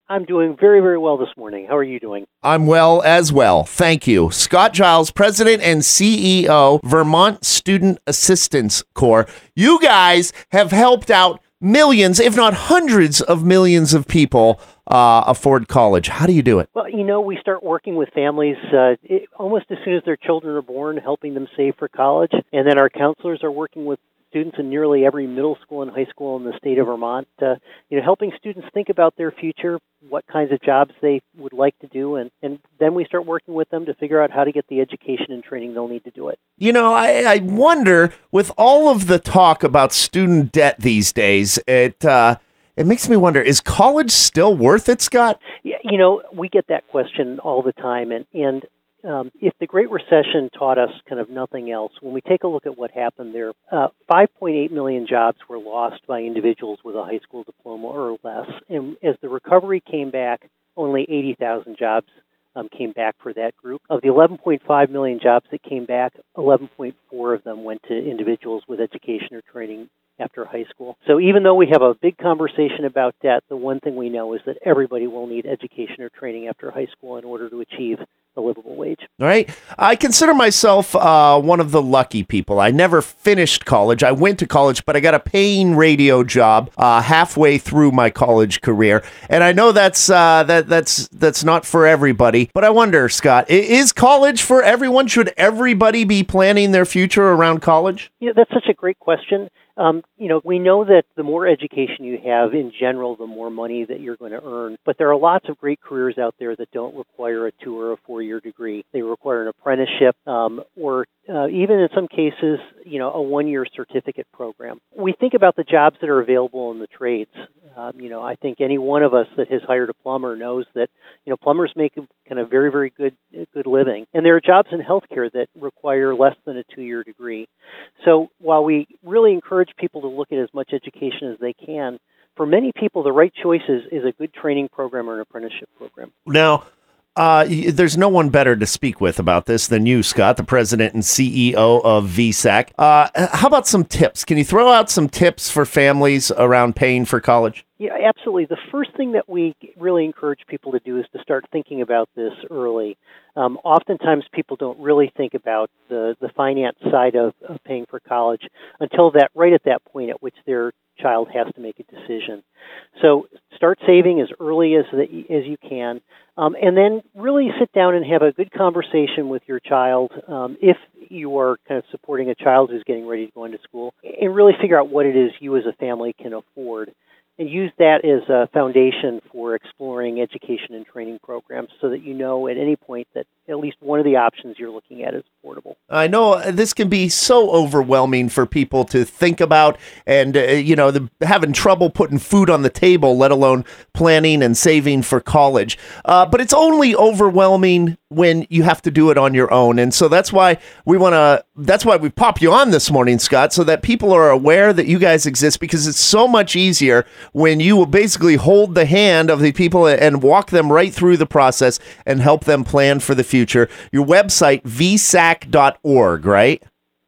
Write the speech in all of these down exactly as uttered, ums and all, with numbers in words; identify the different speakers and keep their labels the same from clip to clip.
Speaker 1: I'm doing very, very well this morning. How are you doing?
Speaker 2: I'm well as well. Thank you. Scott Giles, President and C E O, Vermont Student Assistance Corps. You guys have helped out millions, if not hundreds of millions of people uh, afford college. How do you do it?
Speaker 1: Well, you know, we start working with families uh, it, almost as soon as their children are born, helping them save for college. And then our counselors are working with students in nearly every middle school and high school in the state of Vermont, uh, you know, helping students think about their future, what kinds of jobs they would like to do, and, and then we start working with them to figure out how to get the education and training they'll need to do it.
Speaker 2: You know, I, I wonder, with all of the talk about student debt these days, it uh, it makes me wonder, is college still worth it, Scott?
Speaker 1: Yeah, you know, we get that question all the time, and, and Um, if the Great Recession taught us kind of nothing else, when we take a look at what happened there, uh, five point eight million jobs were lost by individuals with a high school diploma or less. And as the recovery came back, only eighty thousand jobs um, came back for that group. Of the eleven point five million jobs that came back, eleven point four of them went to individuals with education or training after high school. So even though we have a big conversation about debt, the one thing we know is that everybody will need education or training after high school in order to achieve a livable wage.
Speaker 2: All right. I consider myself uh, one of the lucky people. I never finished college. I went to college, but I got a paying radio job uh, halfway through my college career. And I know that's uh, that that's that's not for everybody. But I wonder, Scott, i- is college for everyone? Should everybody be planning their future around college?
Speaker 1: Yeah, that's such a great question. Um, you know, we know that the more education you have in general, the more money that you're going to earn. But there are lots of great careers out there that don't require a two or a four-year degree. They require an apprenticeship um, or uh, even in some cases, you know, a one-year certificate program. We think about the jobs that are available in the trades. Um, you know, I think any one of us that has hired a plumber knows that, you know, plumbers make a kind of very, very good good living. And there are jobs in healthcare that require less than a two-year degree. So while we really encourage people to look at as much education as they can, for many people, the right choice is, is a good training program or an apprenticeship program.
Speaker 2: Now, uh, y- there's no one better to speak with about this than you, Scott, the president and C E O of V SAC. Uh, how about some tips? Can you throw out some tips for families around paying for college?
Speaker 1: Yeah, absolutely. The first thing that we really encourage people to do is to start thinking about this early. Um, oftentimes, people don't really think about the, the finance side of, of paying for college until that right at that point at which their child has to make a decision. So start saving as early as the, as you can, um, and then really sit down and have a good conversation with your child um, if you are kind of supporting a child who's getting ready to go into school, and really figure out what it is you as a family can afford. And use that as a foundation for exploring education and training programs so that you know at any point that at least one of the options you're looking at is affordable.
Speaker 2: I know this can be so overwhelming for people to think about and, uh, you know, the, having trouble putting food on the table, let alone planning and saving for college. Uh, but it's only overwhelming when you have to do it on your own. And so that's why we want to, that's why we pop you on this morning, Scott, so that people are aware that you guys exist, because it's so much easier when you will basically hold the hand of the people and walk them right through the process and help them plan for the future. Your website, v sac dot org, right?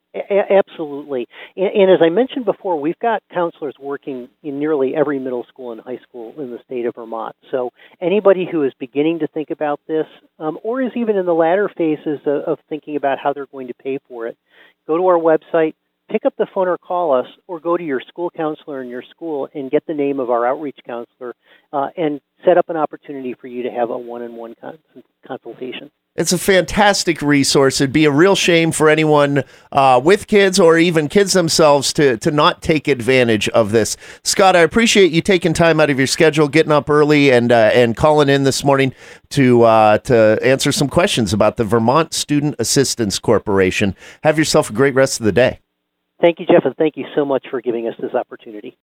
Speaker 1: A- absolutely. And, and as I mentioned before, we've got counselors working in nearly every middle school and high school in the state of Vermont. So anybody who is beginning to think about this, um, or is even in the latter phases of, of thinking about how they're going to pay for it, go to our website, pick up the phone or call us, or go to your school counselor in your school and get the name of our outreach counselor uh, and set up an opportunity for you to have a one-on-one con- consultation.
Speaker 2: It's a fantastic resource. It'd be a real shame for anyone uh, with kids or even kids themselves to to not take advantage of this. Scott, I appreciate you taking time out of your schedule, getting up early, and uh, and calling in this morning to uh, to answer some questions about the Vermont Student Assistance Corporation. Have yourself a great rest of the day.
Speaker 1: Thank you, Jeff, and thank you so much for giving us this opportunity.